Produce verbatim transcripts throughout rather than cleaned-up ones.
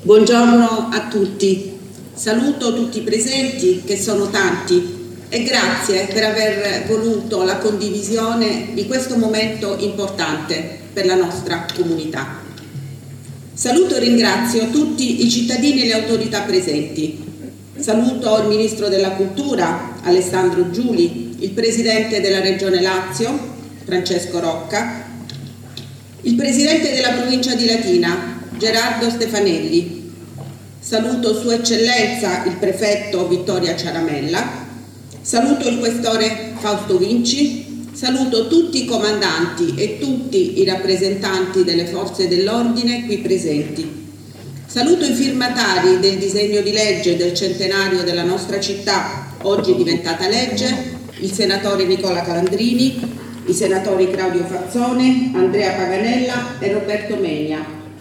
Buongiorno a tutti, saluto tutti i presenti che sono tanti e grazie per aver voluto la condivisione di questo momento importante per la nostra comunità. Saluto e ringrazio tutti i cittadini e le autorità presenti. Saluto il Ministro della Cultura Alessandro Giuli, il Presidente della Regione Lazio Francesco Rocca, il Presidente della Provincia di Latina Gerardo Stefanelli. Saluto Sua Eccellenza il Prefetto Vittoria Ciaramella. Saluto il Questore Fausto Vinci. Saluto tutti i comandanti e tutti i rappresentanti delle forze dell'ordine qui presenti. Saluto i firmatari del disegno di legge del centenario della nostra città, oggi diventata legge, il senatore Nicola Calandrini, i senatori Claudio Fazzone, Andrea Paganella e Roberto Menia.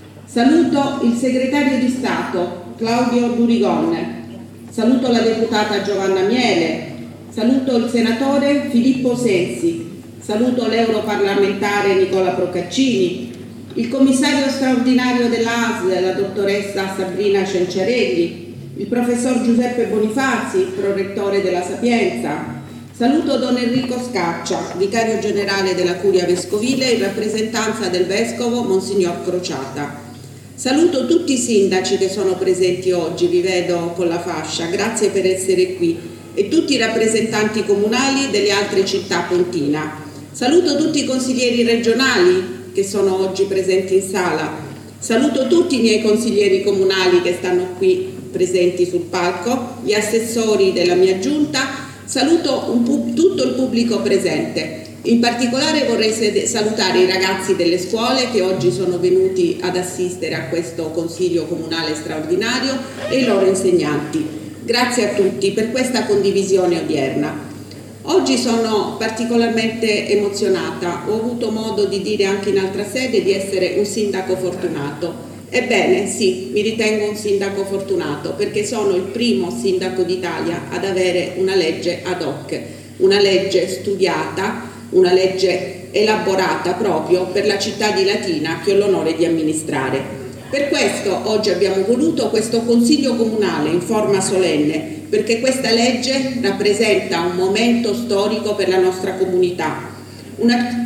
Saluto il segretario di Stato Claudio Durigon, saluto la deputata Giovanna Miele, saluto il senatore Filippo Sensi, saluto l'europarlamentare Nicola Procaccini, il commissario straordinario dell'A S L, la dottoressa Sabrina Cenciarelli, il professor Giuseppe Bonifazi, prorettore della Sapienza. Saluto Don Enrico Scaccia, vicario generale della Curia Vescovile in rappresentanza del Vescovo Monsignor Crociata. Saluto tutti i sindaci che sono presenti oggi, vi vedo con la fascia, grazie per essere qui, e tutti i rappresentanti comunali delle altre città pontina. Saluto tutti i consiglieri regionali che sono oggi presenti in sala. Saluto tutti i miei consiglieri comunali che stanno qui presenti sul palco, gli assessori della mia giunta. Saluto un tutto il pubblico presente. In particolare vorrei salutare i ragazzi delle scuole che oggi sono venuti ad assistere a questo Consiglio Comunale straordinario e i loro insegnanti. Grazie a tutti per questa condivisione odierna. Oggi sono particolarmente emozionata, ho avuto modo di dire anche in altra sede di essere un sindaco fortunato. Ebbene sì, mi ritengo un sindaco fortunato perché sono il primo sindaco d'Italia ad avere una legge ad hoc, una legge studiata, una legge elaborata proprio per la città di Latina che ho l'onore di amministrare. Per questo oggi abbiamo voluto questo Consiglio Comunale in forma solenne, perché questa legge rappresenta un momento storico per la nostra comunità. Una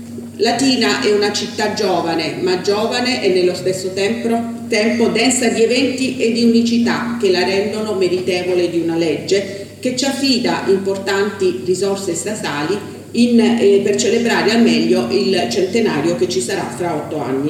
Latina è una città giovane, ma giovane e nello stesso tempo, tempo densa di eventi e di unicità che la rendono meritevole di una legge che ci affida importanti risorse statali in, eh, per celebrare al meglio il centenario che ci sarà fra otto anni.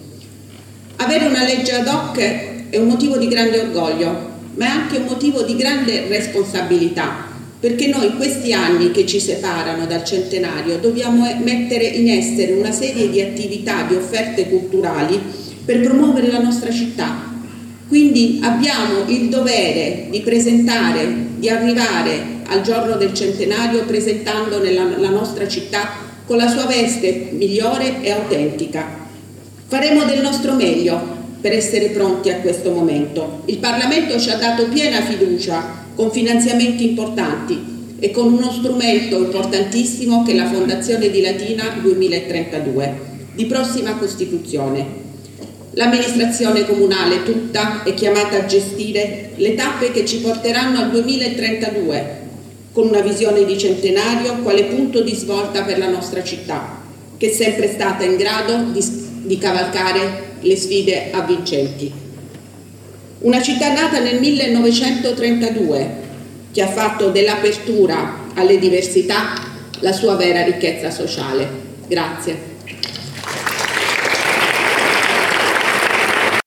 Avere una legge ad hoc è un motivo di grande orgoglio, ma è anche un motivo di grande responsabilità, perché noi in questi anni che ci separano dal centenario dobbiamo mettere in essere una serie di attività, di offerte culturali per promuovere la nostra città. Quindi abbiamo il dovere di presentare, di arrivare al giorno del centenario presentando nella, la nostra città con la sua veste migliore e autentica. Faremo del nostro meglio per essere pronti a questo momento. Il Parlamento ci ha dato piena fiducia con finanziamenti importanti e con uno strumento importantissimo che è la Fondazione di Latina duemilatrentadue, di prossima costituzione. L'amministrazione comunale tutta è chiamata a gestire le tappe che ci porteranno al duemilatrentadue, con una visione di centenario quale punto di svolta per la nostra città, che è sempre stata in grado di, di cavalcare le sfide avvincenti. Una città nata nel millenovecentotrentadue, che ha fatto dell'apertura alle diversità la sua vera ricchezza sociale. Grazie.